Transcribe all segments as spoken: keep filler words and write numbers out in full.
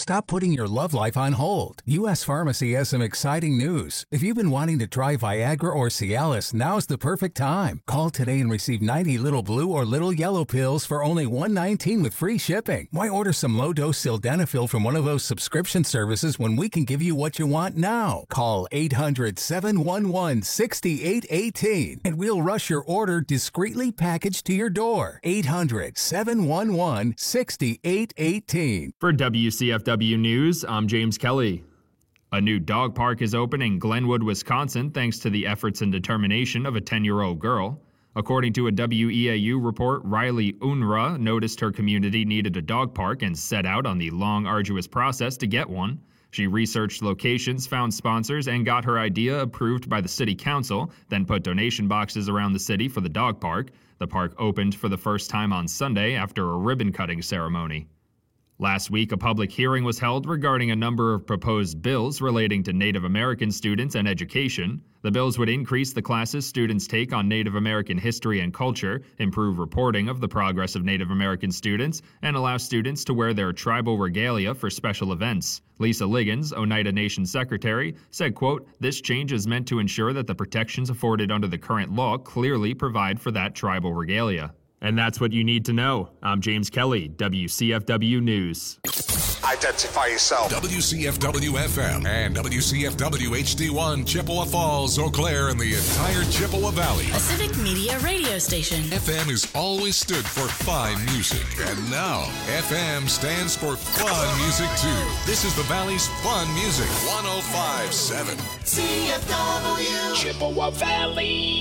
Stop putting your love life on hold. U S Pharmacy has some exciting news. If you've been wanting to try Viagra or Cialis, now's the perfect time. Call today and receive ninety little blue or little yellow pills for only one dollar and nineteen cents with free shipping. Why order some low-dose sildenafil from one of those subscription services when we can give you what you want now? Call eight hundred, seven one one, six eight one eight and we'll rush your order discreetly packaged to your door. eight hundred, seven one one, six eight one eight. For W C F W News, I'm James Kelly. A new dog park is open in Glenwood, Wisconsin, thanks to the efforts and determination of a ten-year-old girl. According to a W E A U report, Riley Unruh noticed her community needed a dog park and set out on the long, arduous process to get one. She researched locations, found sponsors, and got her idea approved by the city council, then put donation boxes around the city for the dog park. The park opened for the first time on Sunday after a ribbon-cutting ceremony. Last week, a public hearing was held regarding a number of proposed bills relating to Native American students and education. The bills would increase the classes students take on Native American history and culture, improve reporting of the progress of Native American students, and allow students to wear their tribal regalia for special events. Lisa Liggins, Oneida Nation Secretary, said, quote, "This change is meant to ensure that the protections afforded under the current law clearly provide for that tribal regalia." And that's what you need to know. I'm James Kelly, W C F W News. Identify yourself. W C F W F M and W C F W H D one, Chippewa Falls, Eau Claire, and the entire Chippewa Valley. A civic media radio station. F M has always stood for fine music. And now, F M stands for fun music, too. This is the Valley's fun music. one oh five point seven. C F W. Chippewa Valley.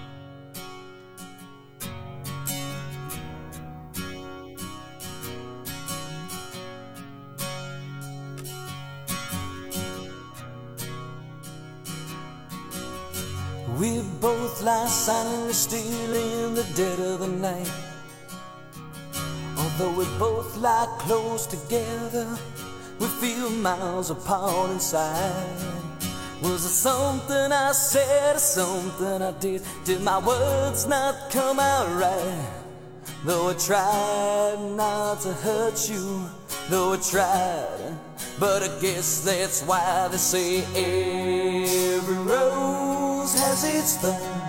We both lie silently still in the dead of the night. Although we both lie close together, we feel miles apart inside. Was it something I said or something I did? Did my words not come out right? Though I tried not to hurt you, though I tried, but I guess that's why they say every rose has its thorn,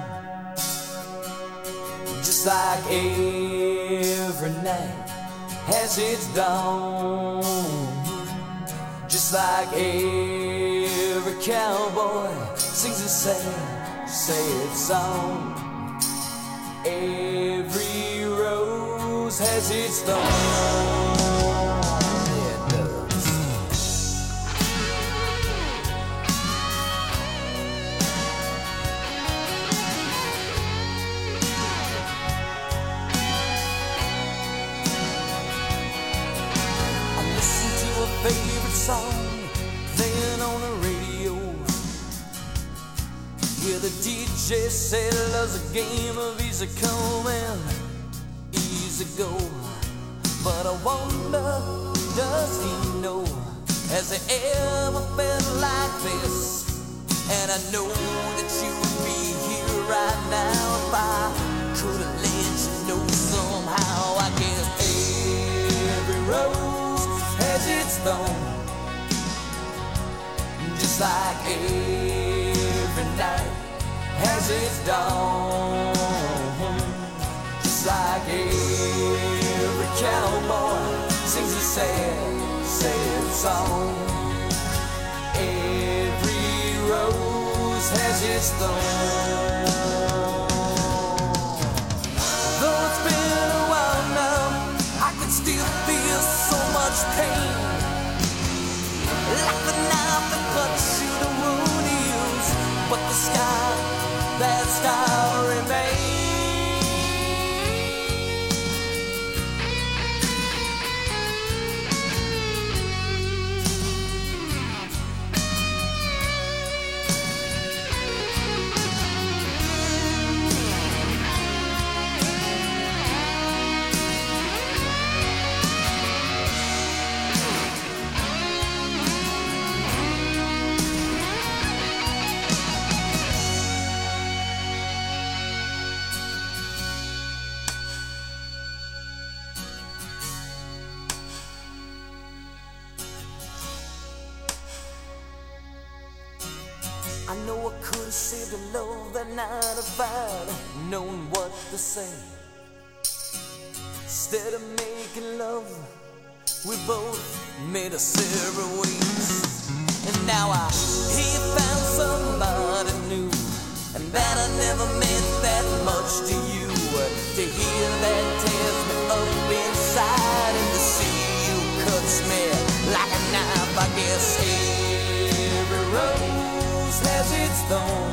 just like every night has its dawn, just like every cowboy sings a sad, sad song. Every rose has its thorn. Favorite song playing on the radio. Yeah, the D J said love's a game of easy come and easy go. But I wonder, does he know? Has he ever felt like this? And I know that you'd be here right now if I could have let you know somehow. I guess every rose has its thorn, just like every night has its dawn, just like every cowboy sings a sad, sad song. Every rose has its thorn. Though it's been a while now, I can still feel so much pain, like the knife that cuts you the wound heals, but the scar, that scar remains. I know I could have saved her love that night if I'd known what to say. Instead of making love, we both made our separate ways. And now I hear you found somebody new, and that I never meant that much to you. To hear that tears me up inside, and to see you cuts me like a knife. I guess every rose has its thorn,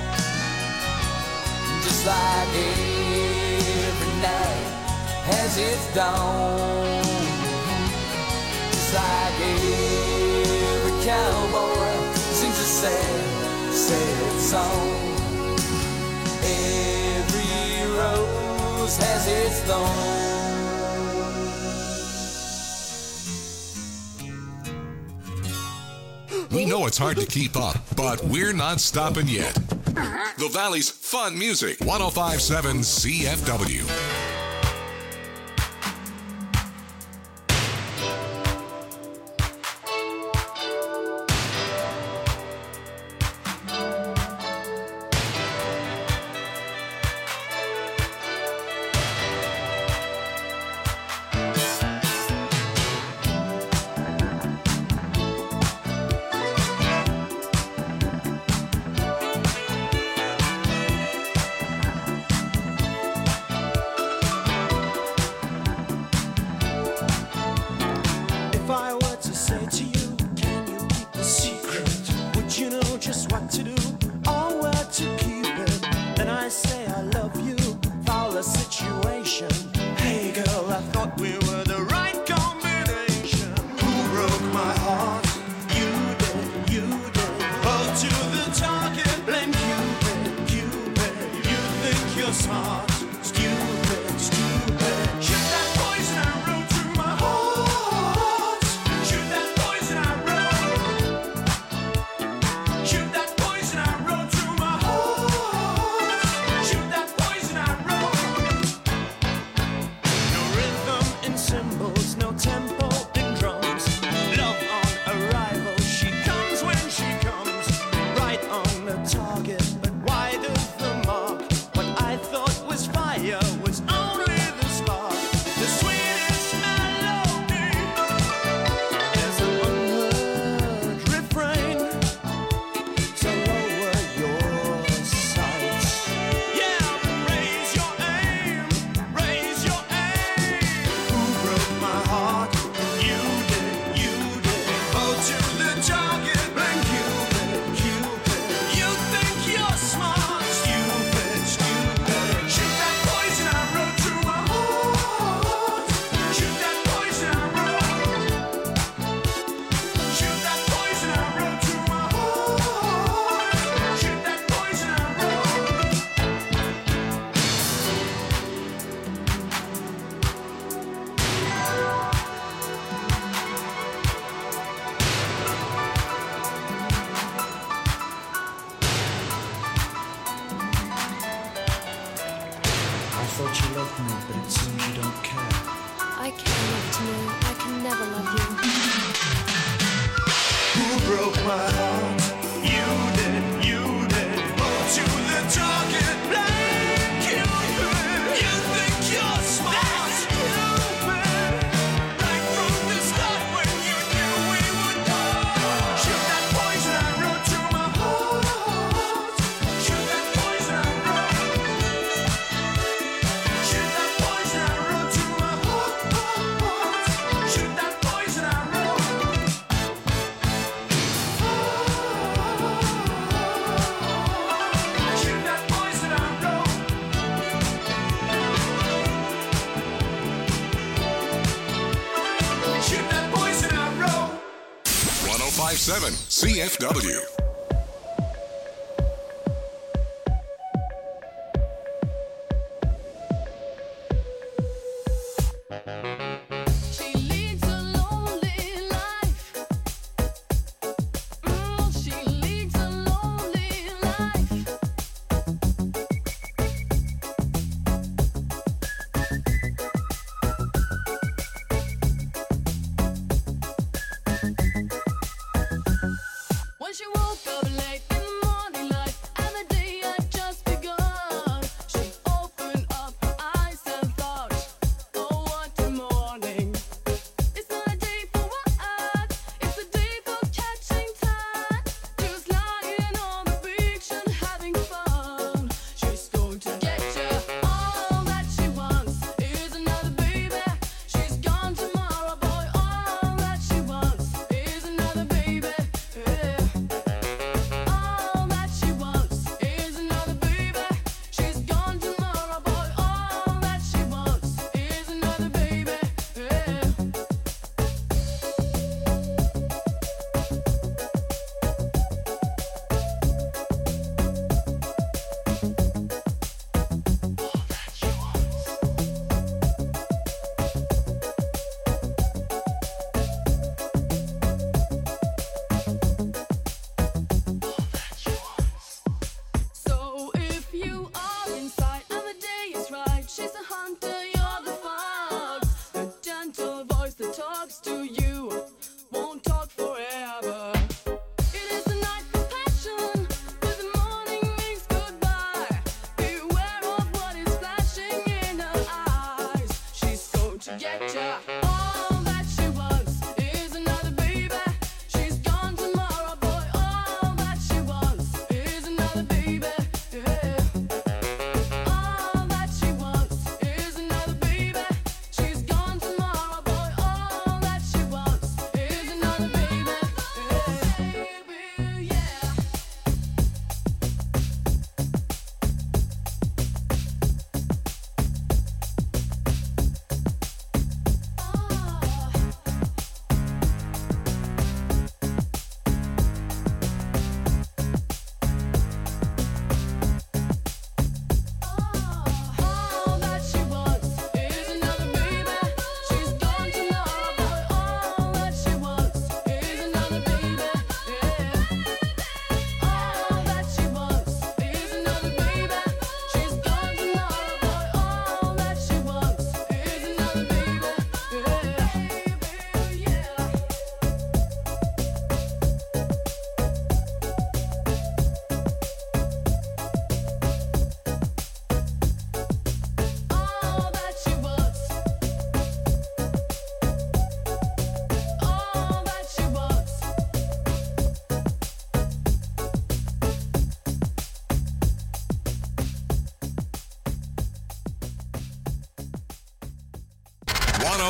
just like every night has its dawn. Just like every cowboy sings a sad, sad song. Every rose has its thorn. We know it's hard to keep up, but we're not stopping yet. The Valley's fun music, one oh five point seven C F W. seven C F W. When she woke up late in the morning.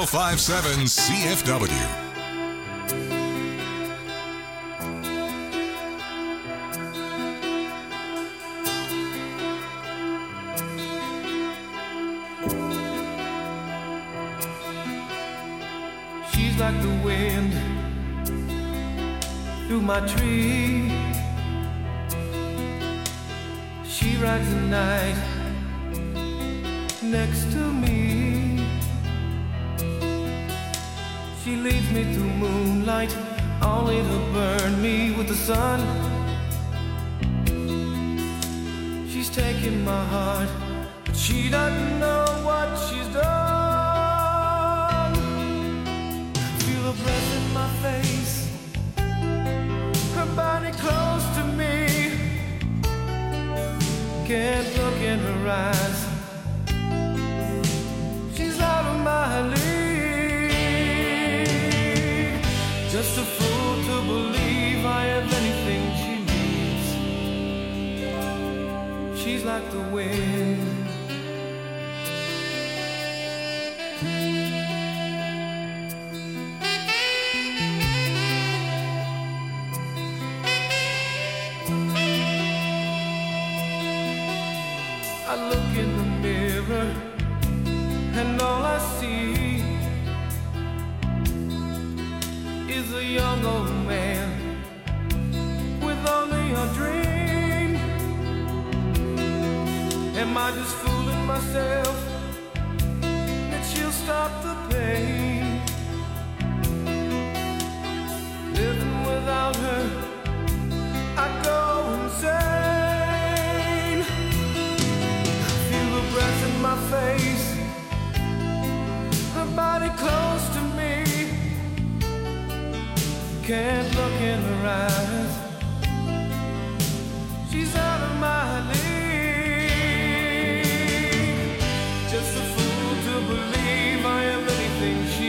oh five point seven C F W. She's like the wind through my tree. She rides the night next to me. She leads me through moonlight, only to burn me with the sun. She's taking my heart, but she doesn't know what she's done. Feel her breath in my face, her body close to me. Can't look in her eyes, she's out of my league. Just a fool to believe I have anything she needs. She's like the wind. I look in the mirror and all I see is a young old man with only a dream. Am I just fooling myself that she'll stop the pain? Living without her, I go insane. Feel the breath in my face, her body close to me. Can't look in her eyes, she's out of my league. Just a fool to believe I am anything she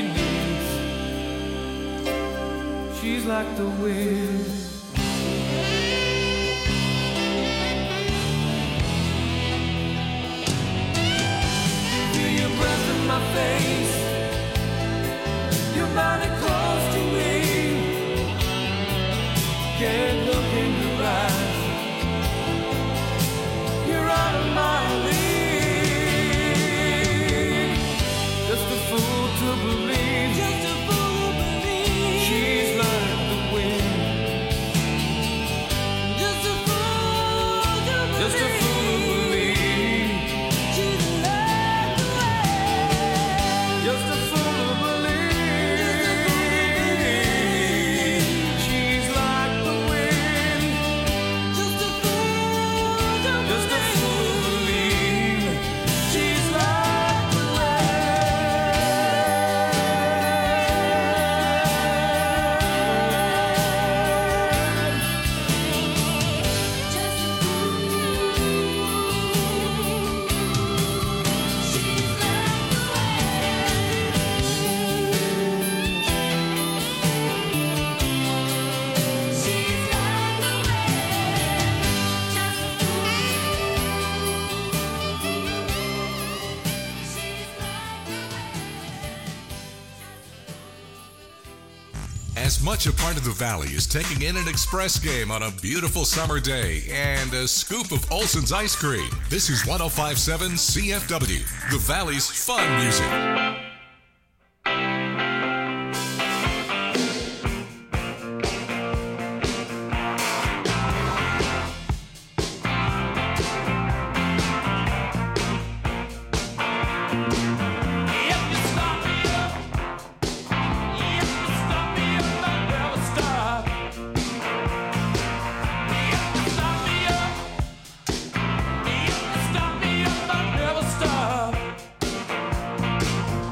needs. She's like the wind. Feel your breath in my face, your body close to me. Can't look in your eyes, you're out of my league. Just a fool to believe, just a fool to believe. She's like the wind. Just a fool to believe, just a fool to believe. She's like the wind. Just a fool to believe. She's like the wind. Just a fool to just a fool to believe. She's like the As much a part of the Valley as taking in an express game on a beautiful summer day and a scoop of Olson's ice cream. This is one oh five point seven C F W, the Valley's fun music. stop me up, I'll never stop.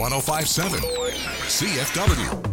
one oh five point seven C F W.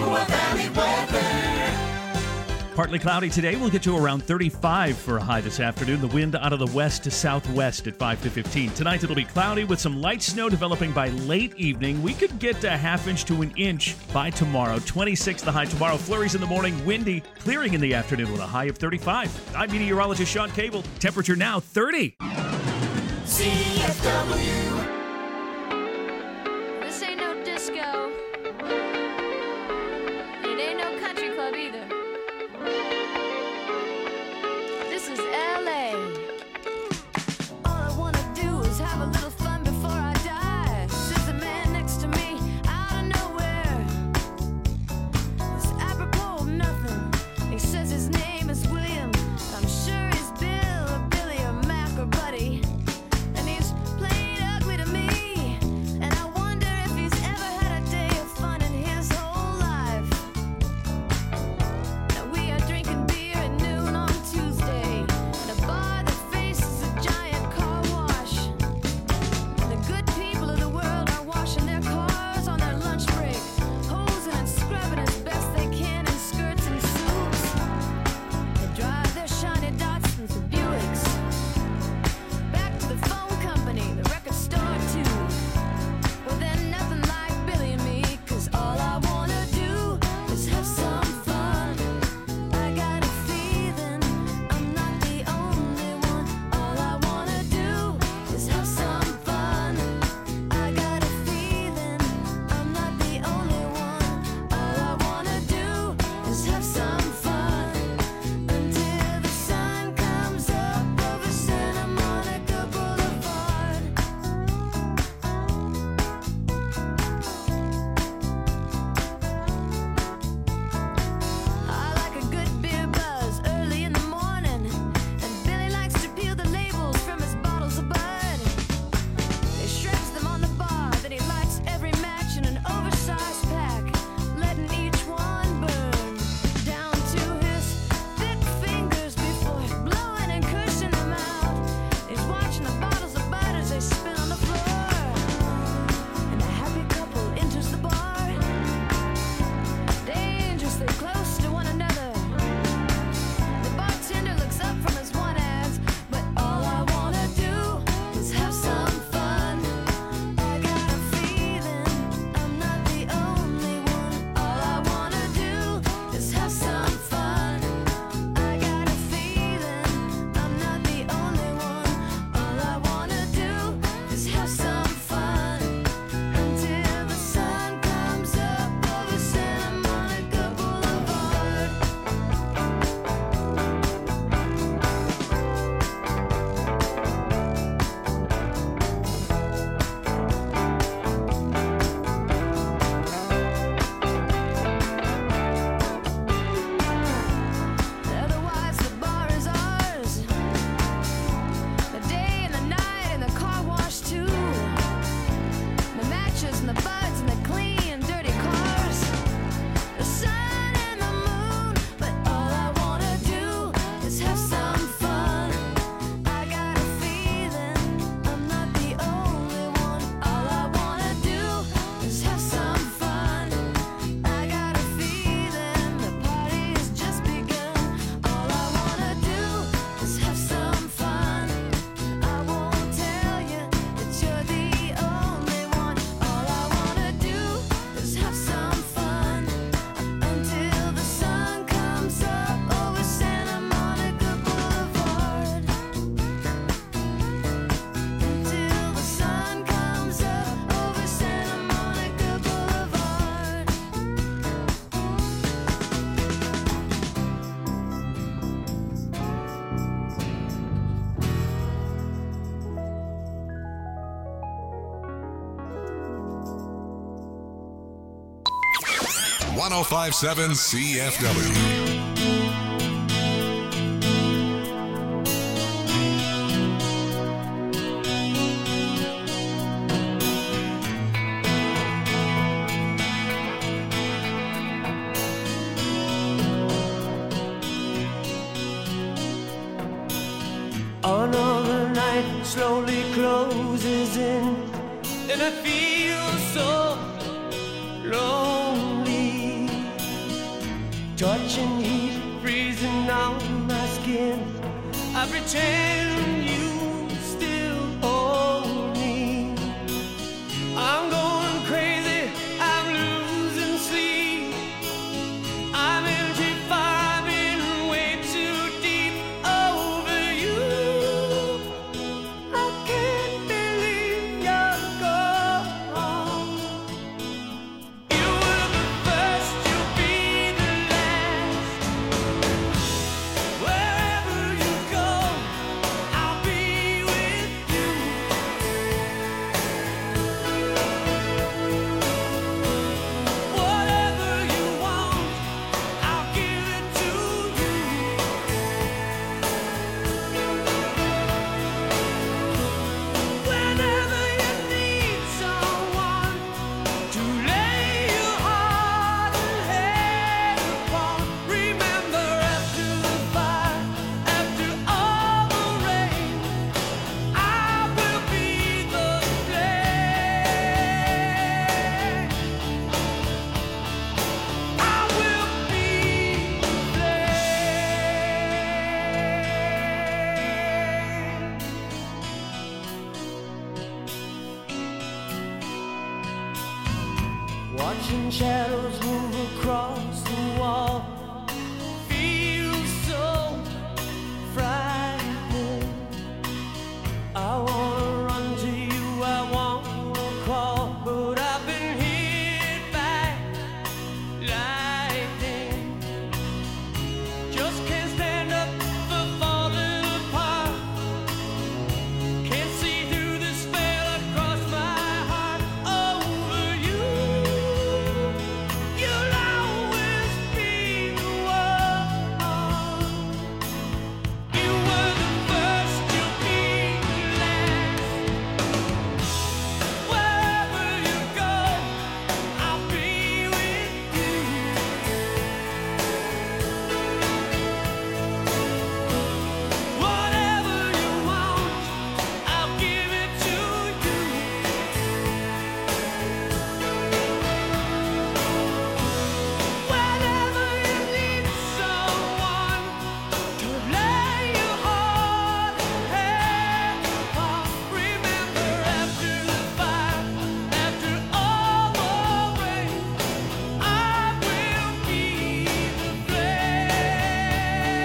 Chippewa Valley weather. Partly cloudy today. We'll get to around thirty-five for a high this afternoon. The wind out of the west to southwest at five to fifteen. Tonight it'll be cloudy with some light snow developing by late evening. We could get a half inch to an inch by tomorrow. twenty-six the high tomorrow. Flurries in the morning. Windy. Clearing in the afternoon with a high of thirty-five. I'm meteorologist Sean Cable. Temperature now thirty. C F W. This ain't no disco. It ain't no country club either. This is L A. All I wanna do is have a little fun before I die. Says the man next to me out of nowhere. It's apropos of nothing. He says his name is William. I'm sure he's Bill or Billy or Mac or Buddy. And he's plain ugly to me. And I wonder if he's ever had a day of fun in his whole life. Now we are drinking beer at noon on Tuesday at a bar that faces a giant car wash. And the good people of the world are washing their cars on their lunch break, hosing and scrubbing as best they can in skirts and suits. They drive their shiny Datsuns and Buicks back to the phone company, the record store too. Well, then nothing like Billy and me, 'cause all I wanna do is have some fun. I got a feeling I'm not the only one. All I wanna do is have some fun. I got a feeling I'm not the only one. All I wanna do is have some fun until the sun comes up over Santa Monica Boulevard. I like a good beer buzz early in the morning, and Billy likes to peel the labels from his bottles of Bud. He shreds them on the bar, then he lights every match in an oversized pack, letting each one burn down to his thick fingers before blowing and cursing them out. He's watching the bottles of Bud as they spin on the floor, and a happy couple enters the bar, dangerously close to one another. The bartender looks up from his one ads, but all I wanna do is have some fun. I got a feeling I'm not the only one. All I wanna do is have some fun. I got a feeling I'm not the only one. All I wanna do is have some fun until the sun comes up over Santa Monica Boulevard. Otherwise the bar is ours, the day and the night and the car wash too. The matches and the buds and the clean dirty cars, the sun and the moon. But all I wanna do is have some fun. I got a feeling I'm not the only one. All I wanna do is have some fun. I got a feeling the party has just begun. All I wanna do is have some fun. I won't tell you that you're the only one. All I wanna do is have some fun until the sun comes up over Santa Monica Boulevard. Until the sun comes up over Santa Monica Boulevard. one oh five point seven C F W. Another night slowly closes in, and I feel so lonely. touching heat freezing on my skin. I pretend you still hold me. I'm going crazy, I'm losing sleep. I'm in too far, I've been way too deep over you. I can't believe you're gone. You were the first, you'll be the last. Wherever you go, I'll be with you. Whatever you want, I'll give it to you. Whenever you need someone to lay your heart and head upon, remember after the fire, after all the rain, I will be the flame. I will be the flame. Watching shadows move across the wall feels so frightening. I wanna run to you, I wanna crawl, but I've been hit by lightning. Just can't stand up for falling apart. Can't see through the spell across my heart over you. You'll always be the one. You were the first, you'll be the last. Wherever you go, I'll be with you. Whatever you want, I'll give it to you. Whenever you need someone to lay your heart and head upon, remember after the fire, after all the rain, I will be the flame.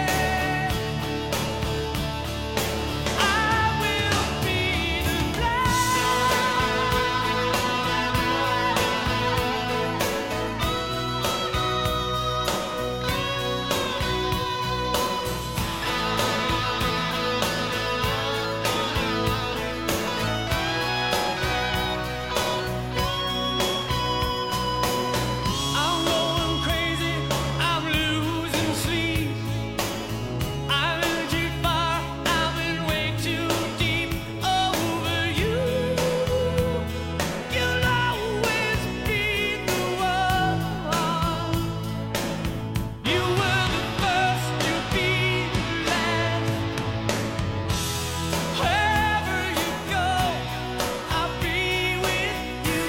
I will be the I'm going crazy, I'm losing sleep. I'm in too far, I've been way too deep over you. You'll always be the one. You were the first, you'll be the last. Wherever you go, I'll be with you.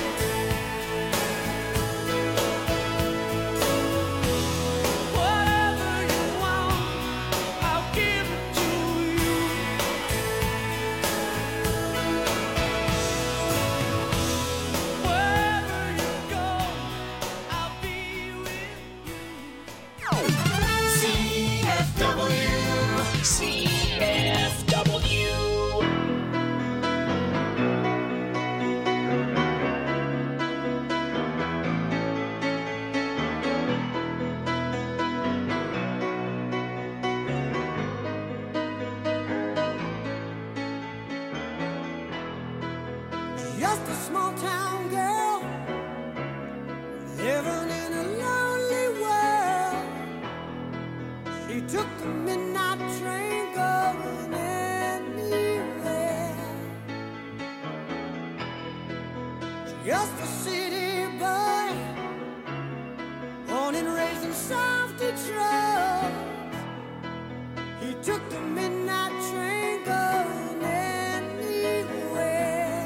Whatever you want, I'll give it to you. Wherever you go, I'll be with you. C F W. C F W. Just a small town girl living in a lonely world. She took the midnight train going anywhere. Just a city boy, born and raised in South Detroit. He took the midnight train going anywhere.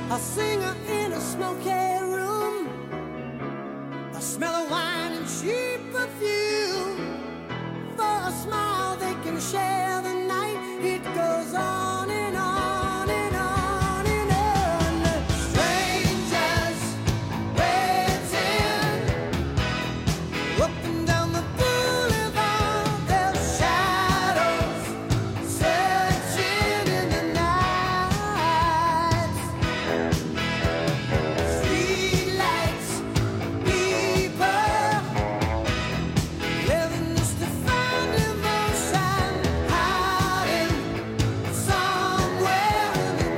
A singer in a smoky room, a smell of wine and cheap perfume. For a smile they can share the night. It goes on and on and on and on. Strangers waiting up and down the boulevard. Their shadows searching in the night. Streetlights, people living just to find emotion, hiding somewhere in the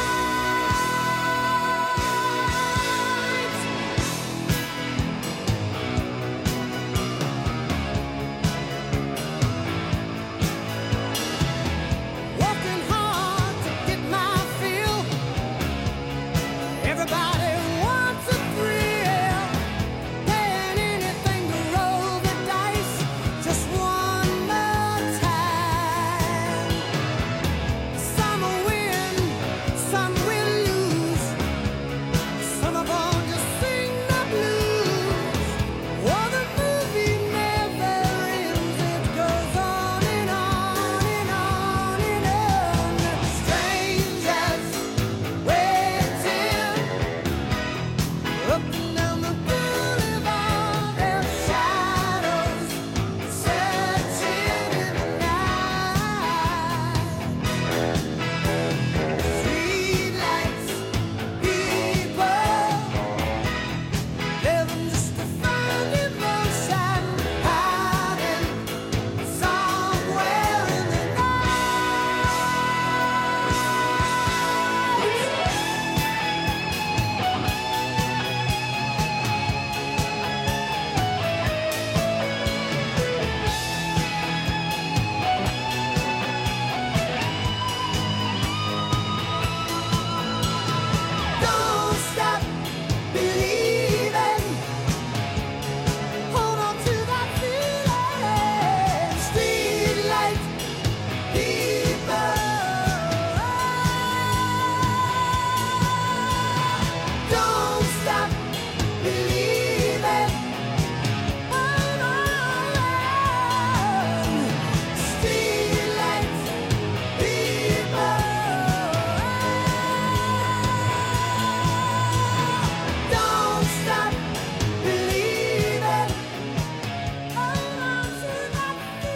night. Working hard to get my fill. Everybody wants a thrill. Paying anything to roll the dice just one more time. Some will win, some will lose. Some of them just sing the blues. Oh, the movie never ends. It goes on and on and on and on. Strangers waiting up and down the boulevard. Their shadows searching in the night. Streetlights, people living just to find emotion, hiding somewhere in the Don't stop believing. Hold on to that feeling. Streetlight people. Don't stop believing. Hold on. Streetlight people. Don't stop believing. Hold on to that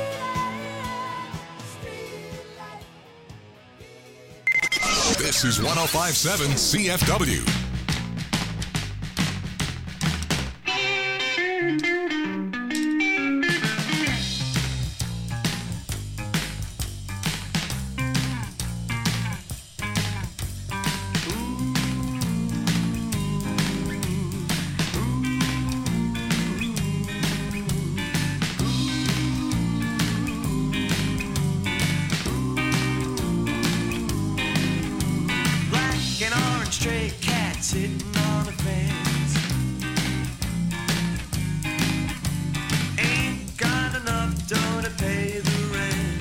feeling. This is one oh five point seven C F W. Black and orange stray cat sitting on the fence. Ain't got enough dough to pay the rent.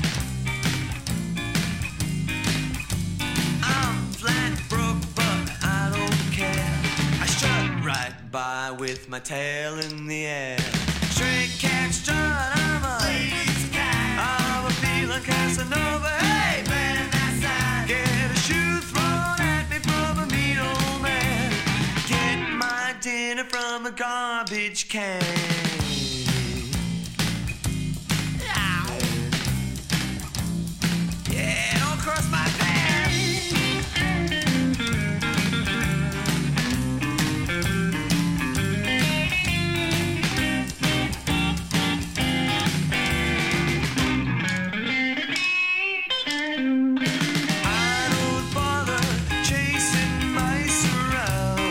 I'm flat broke, but I don't care. I strut right by with my tail in the air. Stray cat strut, I'm a lady's cat. I'm a feeling Casanova. Hey, man, that's that. Get a shoe thrown at me from a mean old man. Get my dinner from a garbage can. Yeah, don't cross my path. I don't bother chasing mice around.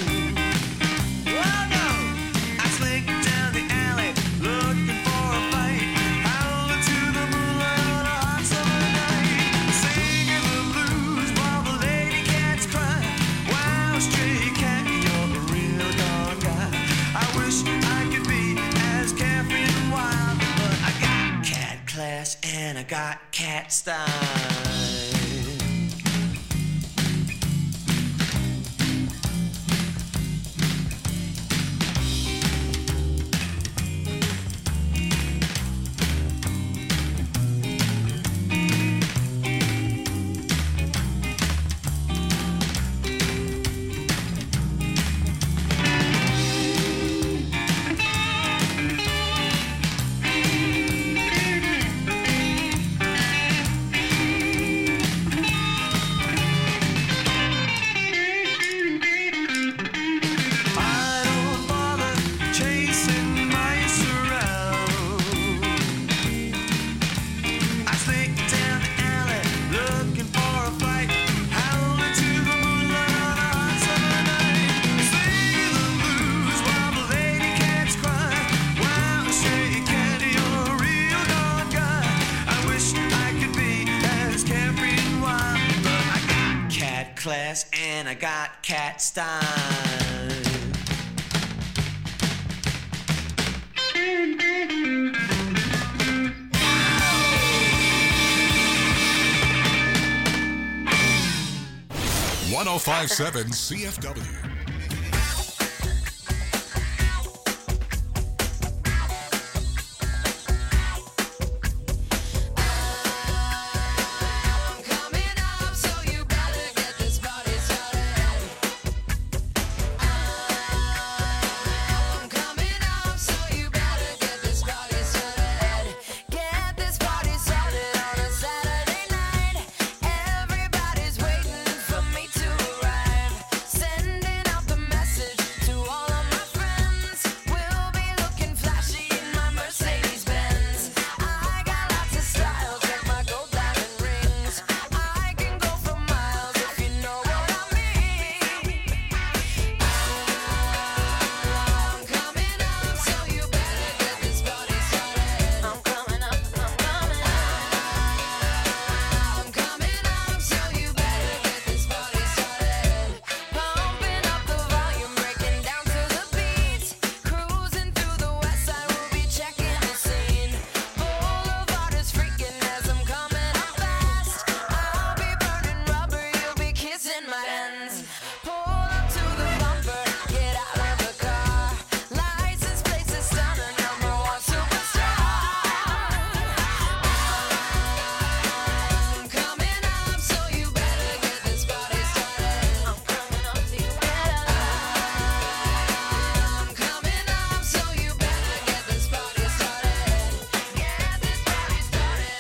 Oh no, I slink down the alley looking for a fight, howling to the moonlight on a hot summer night, singing the blues while the lady cats cry. Wow, stray cat, you're a real gone guy. I wish I could be as carefree and wild, but I got cat class and I got cat style. and I got cat style. one oh five point seven C F W. Everybody's waiting for me to arrive. Sending out the message to all of my friends. We'll be looking flashy in my Mercedes Benz. I got lots of style, check my gold diamond rings. I can go for miles if you know what I mean. I'm coming up, so you better get this party started. I'm coming up, I'm coming up. I'm coming up, so you better get this party started. Pumping up the volume, breaking down to the beat. Cruising through the west side, we'll be checking the scene. Boulevard is freaking as I'm coming up fast. I'll be burning rubber, you'll be kissing my hands. Pull up to the bumper, get out of the car. License plates is stunner, number one superstar. I'm coming up, so you better get this party started. I'm coming up, so you better. I'm coming up, so you better get this party started. Get this party started.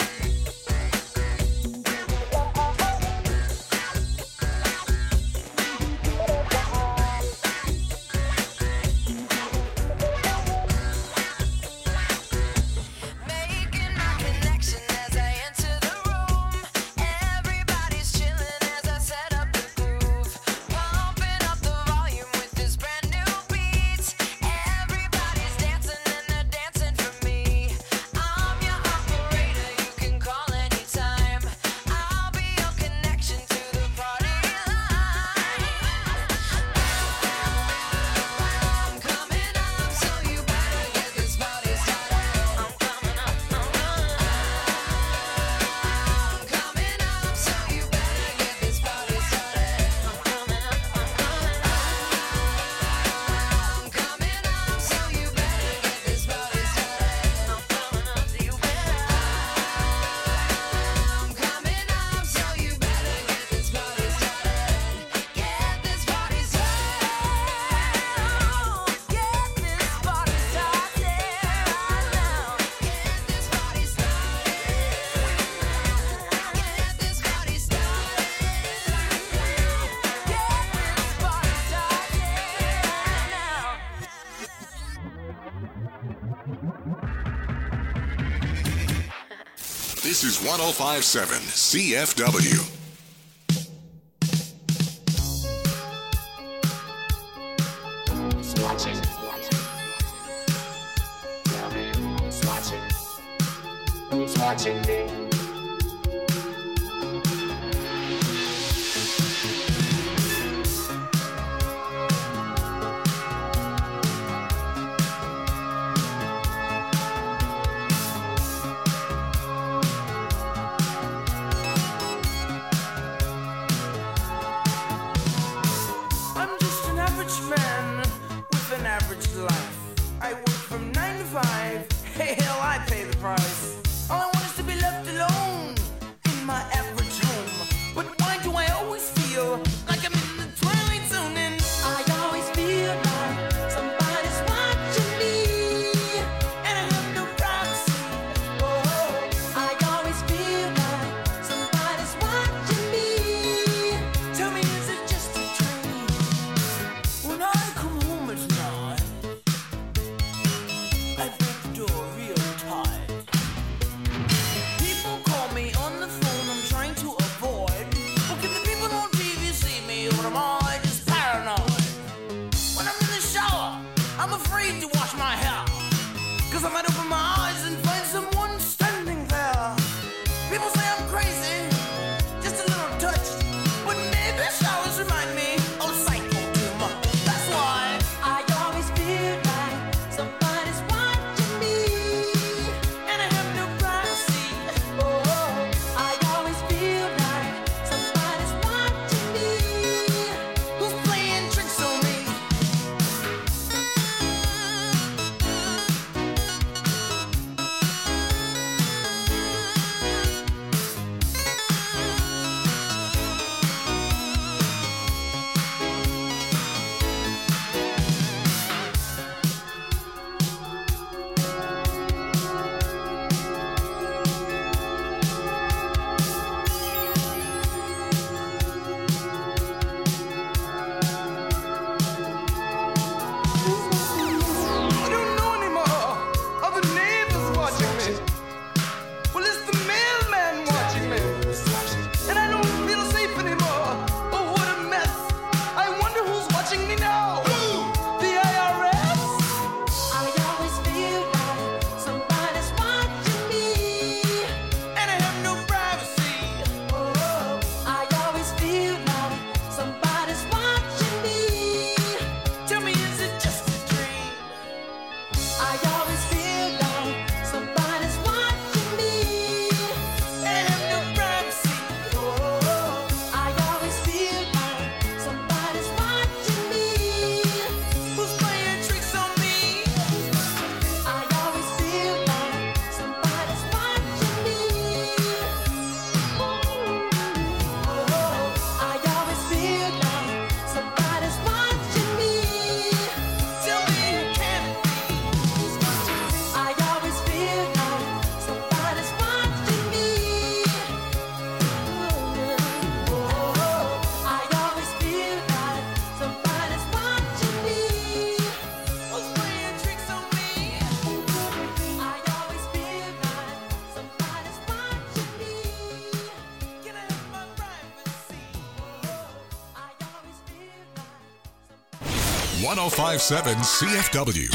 Making my connection as I enter the room. Everybody's chilling as I set up the groove. Pumping up the volume with this brand new beat. Everybody's dancing and they're dancing for me. I'm your operator, you can call anytime. I'll be your connection to the party line. I'm coming up, so you better get this party started. I'm coming up, I'm coming up. I'm coming up, so you better get this party started. I'm coming up, I'm coming up. I'm coming up, so you better get this party started. I'm coming up, so you better. I'm coming up, so you better get this party started. Get this party started. Get this party started right now. Get this party started. Get this party started. Get this party started right now. This is one oh five point seven C F W. Watching. Who's watching? Who's watching me? I'm just an average man with an average life. I work from nine to five. Hey, hell, I pay the price. All I want is to be left alone. one oh five point seven C F W.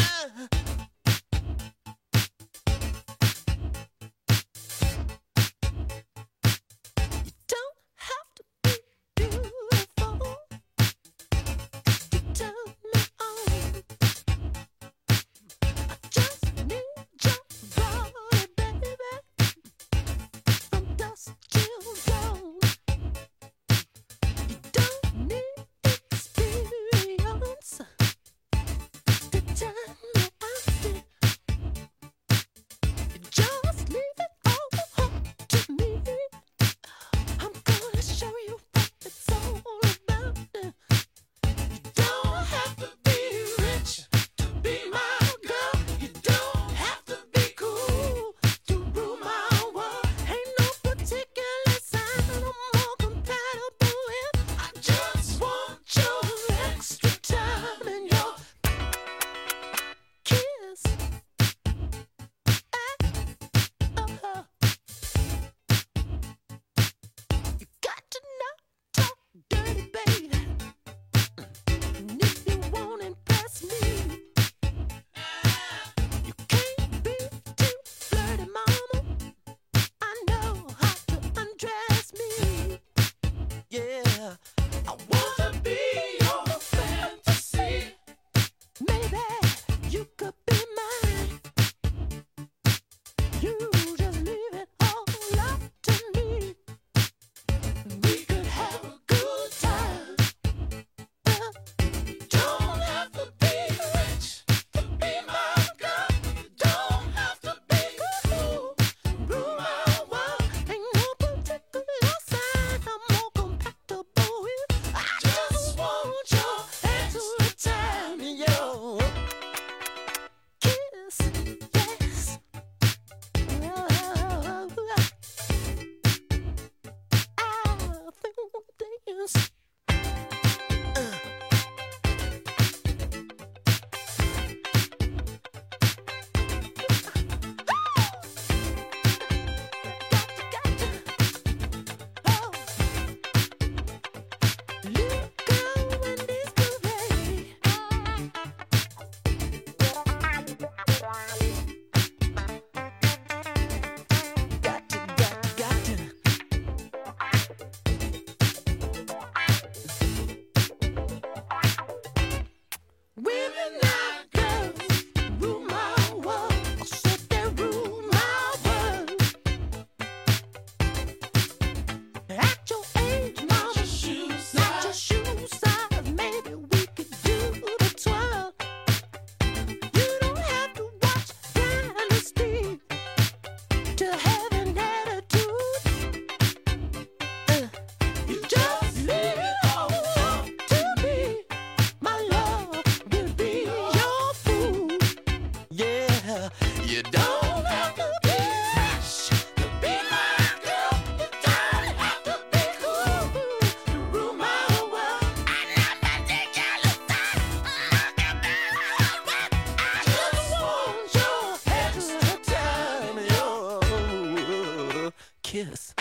Kiss.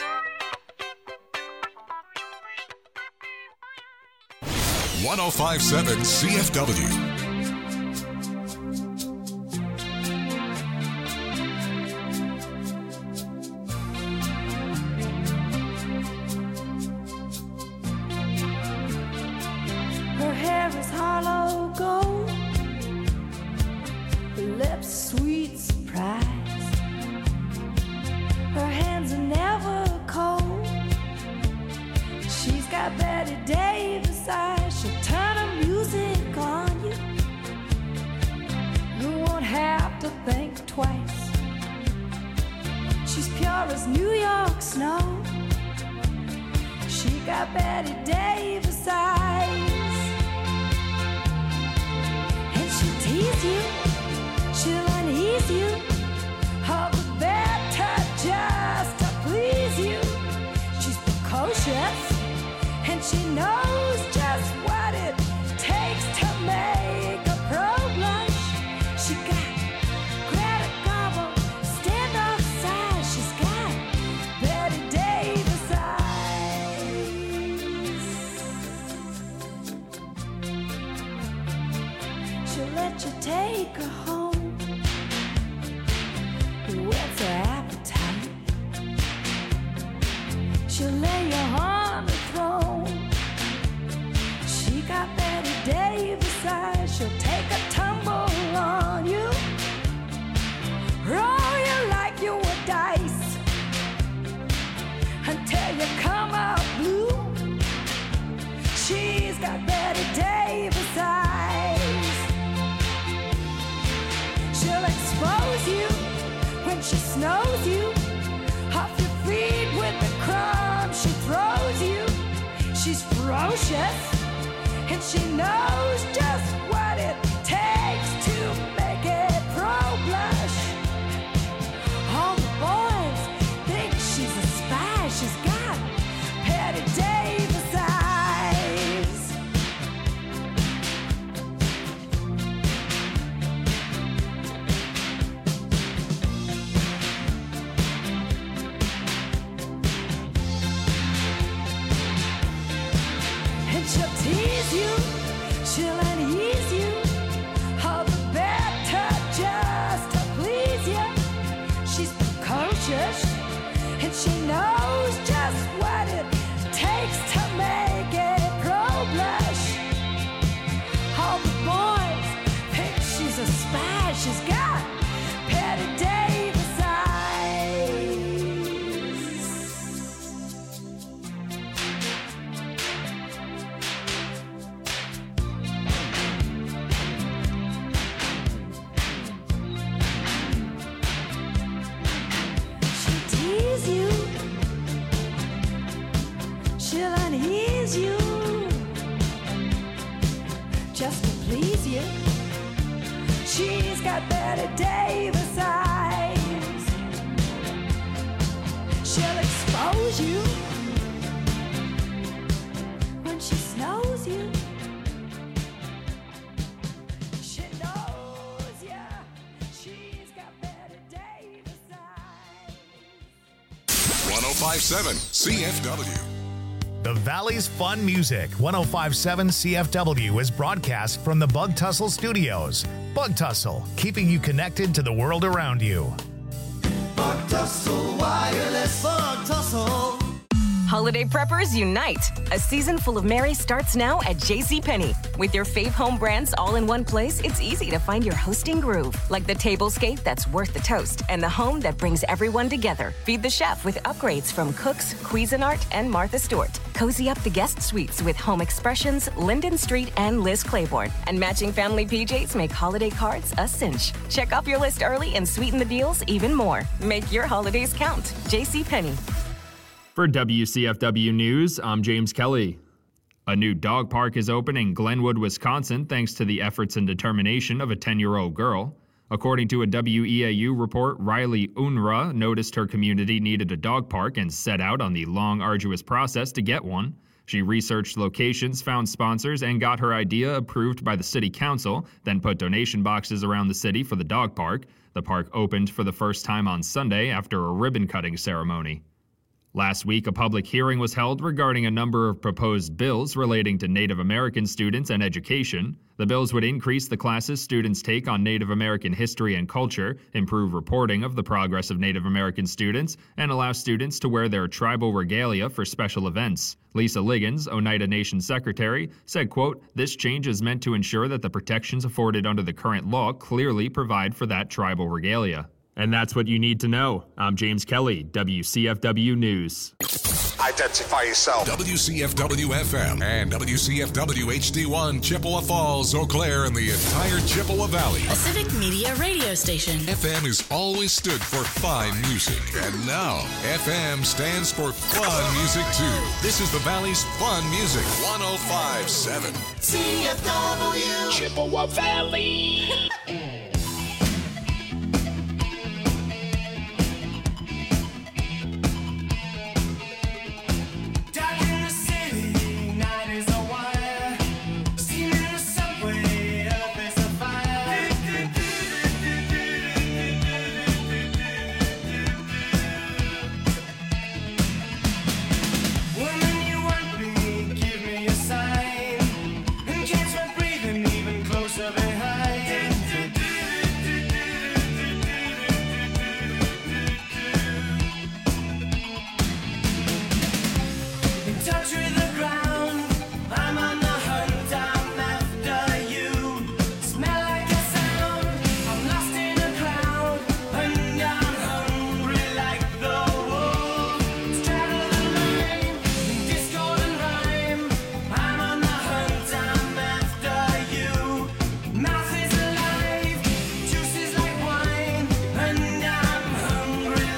one oh five point seven C F W. Her hair is hollow gold, her lips sweet surprise. Her hands are never cold. She's got Betty Davis eyes. She'll turn her music on you. You won't have to think twice. She's pure as New York snow. She got Betty Davis eyes. And she'll tease you, she'll unease you, all the better just to please you. She's precocious, and she knows just what it takes to make a pro blush. She got Greta Garbo, standoff size. She's got Betty Davis eyes. let you take her home. Whet's her appetite? She'll lay you on the throne. She got Betty Davis eyes. She'll take a tumble on you, roll you like you were dice until you come out blue. She's got Betty Davis eyes. She'll expose you when she snows you off your feet with the crumbs she throws you. She's ferocious and she knows just what it takes to make it pro-blush. All the boys think she's a spy. She's got Betty Davis eyes. And she'll tease you, she'll unease you, all the better just to please you. She's precocious, and she knows just what it takes to make it pro-blush. All the boys think she's a spy. She's got Betty Davis eyes. She'll tease you, she'll unease you, just to please you. She's got Betty Davis eyes. She'll expose you when she snows you. She knows ya. She's got Betty Davis eyes. one oh five point seven C F W. The Valley's Fun Music, one oh five point seven C F W, is broadcast from the Bug Tussle Studios. Bug Tussle, keeping you connected to the world around you. Bug Tussle Wireless. Bug Tussle. Holiday preppers unite! A season full of merry starts now at JCPenney. With your fave home brands all in one place, it's easy to find your hosting groove. Like the tablescape that's worth the toast and the home that brings everyone together. Feed the chef with upgrades from Cooks, Cuisinart, and Martha Stewart. Cozy up the guest suites with Home Expressions, Linden Street, and Liz Claiborne. And matching family P Js make holiday cards a cinch. Check off your list early and sweeten the deals even more. Make your holidays count. JCPenney. For W C F W News, I'm James Kelly. A new dog park is open in Glenwood, Wisconsin, thanks to the efforts and determination of a ten-year-old girl. According to a W E A U report, Riley Unruh noticed her community needed a dog park and set out on the long, arduous process to get one. She researched locations, found sponsors, and got her idea approved by the city council, then put donation boxes around the city for the dog park. The park opened for the first time on Sunday after a ribbon-cutting ceremony. Last week, a public hearing was held regarding a number of proposed bills relating to Native American students and education. The bills would increase the classes students take on Native American history and culture, improve reporting of the progress of Native American students, and allow students to wear their tribal regalia for special events. Lisa Liggins, Oneida Nation Secretary, said, quote, "This change is meant to ensure that the protections afforded under the current law clearly provide for that tribal regalia." And that's what you need to know. I'm James Kelly, W C F W News. Identify yourself. W C F W F M and W C F W H D one, Chippewa Falls, Eau Claire, and the entire Chippewa Valley. A civic media radio station. F M has always stood for fine music, and now F M stands for fun music too. This is the Valley's Fun Music, one oh five point seven C F W. Chippewa Valley. Closer behind.